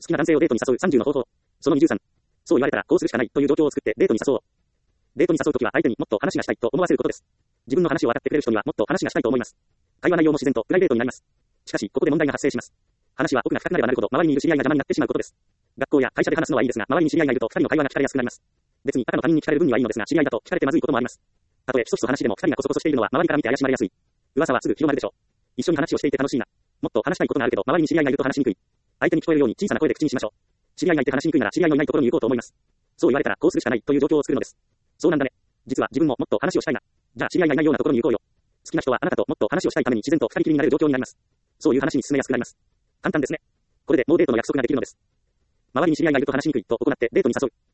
好きな男性をデートに誘う30の方法。その23。そう言われたらこうするしかないという状況を作ってデートに誘おう。デートに誘うときは相手にもっと話がしたいと思わせることです。自分の話を分かってくれる人にはもっと話がしたいと思います。会話内容も自然とプライベートになります。しかし、ここで問題が発生します。話は奥が深くなればなるほど、周りにいる知り合いが邪魔になってしまうことです。学校や会社で話すのはいいですが、周りに知り合いがいると二人の会話が聞かれやすくなります。別に赤の他人に聞かれる分にはいいのですが、知り合いだと聞かれてまずいこともあります。たとえひそひそ話でも二人がこそこそしているのは周りから見て怪しまれやすい。噂はすぐ広まるでしょう。一緒に話をしていて楽しいな。もっと話したいことがあるけど、周りに知り合いがいると話しにくい。相手に聞こえるように小さな声で口にしましょう。知り合いがいて話しにくいなら知り合いのいないところに行こうと思います。そう言われたらこうするしかないという状況を作るのです。そうなんだね。実は自分ももっと話をしたいな。じゃあ知り合いがいないようなところに行こうよ。好きな人はあなたともっと話をしたいために自然と二人きりになれる状況になります。そういう話に進めやすくなります。簡単ですね。これでもうデートの約束ができるのです。周りに知り合いがいると話しにくいと行ってデートに誘う。